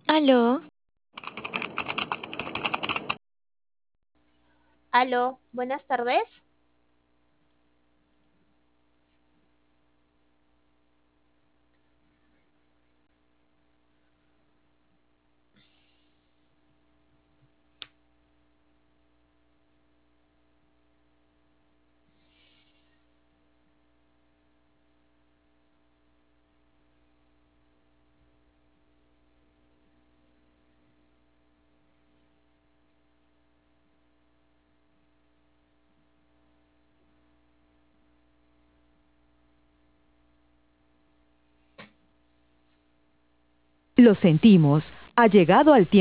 Aló, Aló, buenas tardes. Lo sentimos, ha llegado al tiempo.